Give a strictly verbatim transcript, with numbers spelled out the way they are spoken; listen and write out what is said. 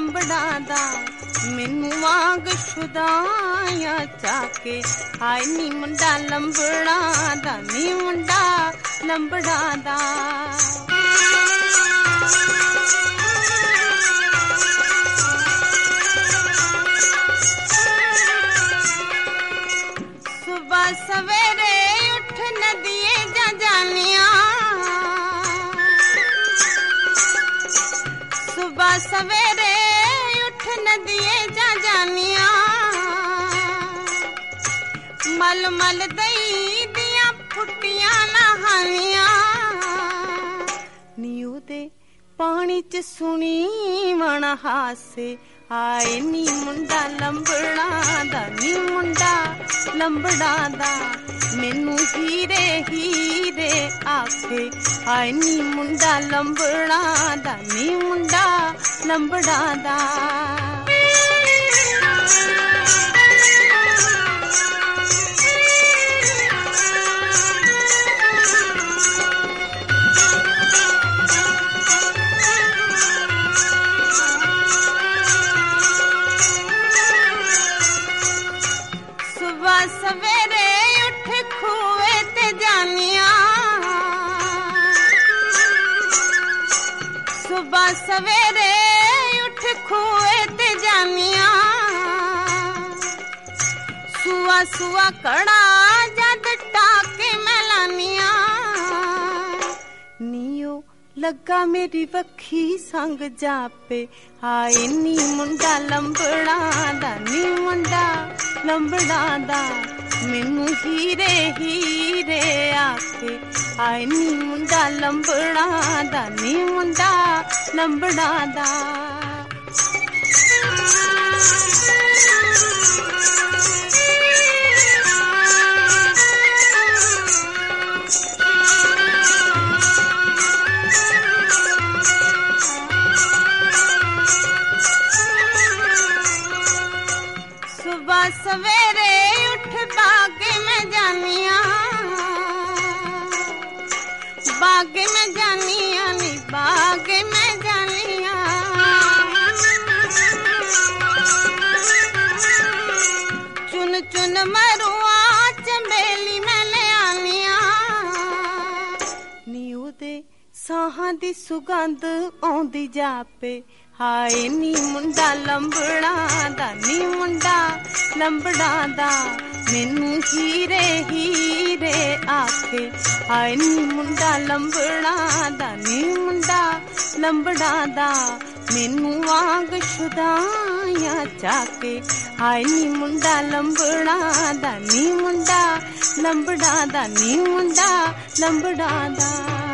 ਲੰਬੜਾਂ ਦਾ ਮੈਨੂੰ ਵਾਂਗ ਸ਼ੁਦਾਇਆ ਚਾਕੇ ਹਾਏ ਨੀ ਮੁੰਡਾ ਲੰਬੜਾਂ ਦਾ ਨੀ ਮੁੰਡਾ ਲੰਬੜਾਂ ਦਾ ਸੁਬਹ ਸਵੇਰੇ ਉੱਠ ਨਦੀਏ ਜਾ ਜਾਨੀਆਂ ਸੁਬਹ ਸਵੇਰੇ ਉੱਠ ਨਦੀਏ ਜਾ ਜਾਨੀਆਂ ਮਲ ਮਲ ਦਈ ਦੀਆਂ ਫੁੱਟੀਆਂ ਨਹਾਨੀਆਂ ਨੀ ਉਹਦੇ ਪਾਣੀ ਚ ਸੁਣੀ ਵਣ ਹਾਸੇ ਹਾਏ ਨੀ ਮੁੰਡਾ ਲੰਬੜਾਂ ਦਾ ਨੀ ਮੁੰਡਾ ਲੰਬੜਾਂ ਦਾ ਮੈਨੂੰ ਹੀਰੇ ਹੀਰੇ ਆਖੇ ਹਾਏ ਨੀ ਮੁੰਡਾ ਲੰਬੜਾਂ ਦਾ ਨੀ ਮੁੰਡਾ ਲੰਬੜਾਂ ਦਾ ਸਵੇਰੇ ਉੱਠ ਖੂਏ ਤੇ ਜਾਨੀਆਂ ਸੁਬਹ ਸਵੇਰੇ ਉੱਠ ਖੂਏ ਤੇ ਜਾਨੀਆਂ ਸੁਆ ਸੁਆ ਕੜਾ ਜਦ ਟਾਕੇ ਮੈਂ ਲਾਨੀਆਂ ਨੀਓ ਲੱਗਾ ਮੇਰੀ ਵੱਖੀ ਸੰਗ ਜਾਪੇ ਹਾਏ ਨੀ ਮੁੰਡਾ ਲੰਬੜਾਂ ਦਾ ਨੀ ਮੁੰਡਾ ਲੰਬੜਾਂ ਦਾ ਮੈਨੂੰ ਹੀਰੇ ਹੀਰੇ ਆਖੇ ਹਾਏ ਨੀ ਮੁੰਡਾ ਲੰਬੜਾਂ ਦਾ ਨੀ ਮੁੰਡਾ ਲੰਬੜਾਂ ਦਾ ਸੁਬਹ ਸਵੇਰੇ ਉੱਠ ਬਾਗੇ ਮੈਂ ਜਾਨੀਆਂ ਬਾਗੇ ਮੈਂ ਜਾਨੀਆਂ ਨੀ ਬਾਗੇ ਮੈਂ ਜਾਨੀਆਂ ਚੁਨ ਚੁਨ ਮਰੂਆਂ ਚੰਬੇਲੀ ਮੈਂ ਲਿਆਨੀਆਂ ਨੀ ਉਹਦੇ ਸਾਹਾਂ ਦੀ ਸੁਗੰਧ ਆਉਂਦੀ ਜਾਪੇ ਹਾਏ ਨੀ ਮੁੰਡਾ ਲੰਬੜਾਂ ਦਾ ਨੀ ਮੁੰਡਾ ਲੰਬੜਾਂ ਦਾ ਮੈਨੂੰ ਹੀਰੇ ਹੀਰੇ ਆਖੇ ਹਾਏ ਨੀ ਮੁੰਡਾ ਲੰਬੜਾਂ ਦਾ ਨੀ ਮੁੰਡਾ ਲੰਬੜਾਂ ਦਾ ਮੈਨੂੰ ਵਾਂਗ ਸ਼ੁਦਾਇਆ ਚਾਕੇ ਹਾਏ ਨੀ ਮੁੰਡਾ ਲੰਬੜਾਂ ਦਾ ਨੀ ਮੁੰਡਾ ਲੰਬੜਾਂ ਦਾ ਨੀ ਮੁੰਡਾ ਲੰਬੜਾਂ ਦਾ